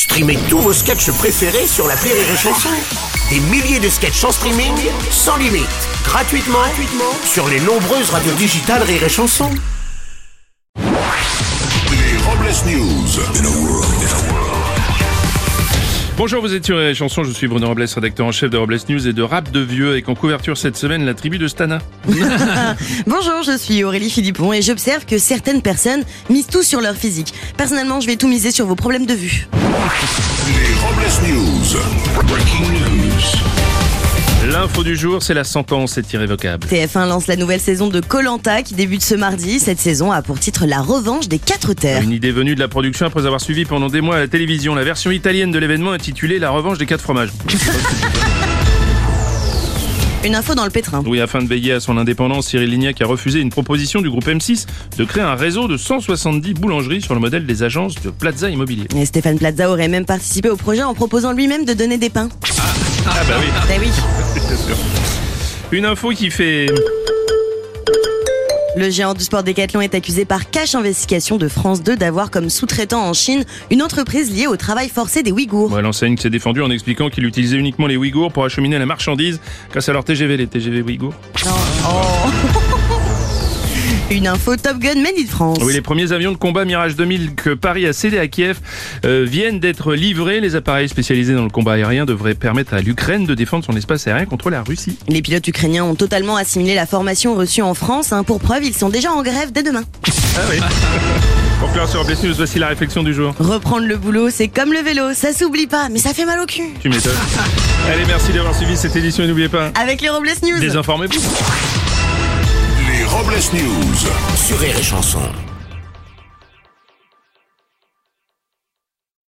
Streamez tous vos sketchs préférés sur l'appli Rire et Chanson. Des milliers de sketchs en streaming, sans limite, gratuitement sur les nombreuses radios digitales Rire et Chanson. Les Robles News. Bonjour, vous êtes sur les chansons, je suis Bruno Robles, rédacteur en chef de Robles News et de Rap de Vieux, avec en couverture cette semaine la tribu de Stana. Bonjour, je suis Aurélie Philippon et j'observe que certaines personnes misent tout sur leur physique. Personnellement, je vais tout miser sur vos problèmes de vue. Les Robles News. Breaking news. L'info du jour, c'est la sentence est irrévocable. TF1 lance la nouvelle saison de Koh-Lanta qui débute ce mardi. Cette saison a pour titre La revanche des 4 terres. Une idée venue de la production après avoir suivi pendant des mois à la télévision la version italienne de l'événement intitulée La revanche des 4 fromages. Une info dans le pétrin. Oui, afin de veiller à son indépendance, Cyril Lignac a refusé une proposition du groupe M6 de créer un réseau de 170 boulangeries sur le modèle des agences de Plaza Immobilier. Et Stéphane Plaza aurait même participé au projet en proposant lui-même de donner des pains. Ah bah oui. Eh oui. C'est sûr. Une info qui fait... Le géant du sport Decathlon est accusé par Cash Investigation de France 2 d'avoir comme sous-traitant en Chine une entreprise liée au travail forcé des Ouïghours. Ouais, l'enseigne s'est défendue en expliquant qu'il utilisait uniquement les Ouïghours pour acheminer la marchandise grâce à leur TGV, les TGV Ouïghours. Non. Oh. Une info Top Gun Made in France. Oui, les premiers avions de combat Mirage 2000 que Paris a cédés à Kiev viennent d'être livrés. Les appareils spécialisés dans le combat aérien devraient permettre à l'Ukraine de défendre son espace aérien contre la Russie. Les pilotes ukrainiens ont totalement assimilé la formation reçue en France. Pour preuve, ils sont déjà en grève dès demain. Ah oui. Pour clore sur Robles News, voici la réflexion du jour. Reprendre le boulot, c'est comme le vélo, ça s'oublie pas, mais ça fait mal au cul. Tu m'étonnes. Allez, merci d'avoir suivi cette édition et n'oubliez pas... Avec les Robles News. Désinformez-vous. Les Robles News. Sur Rire et Chanson.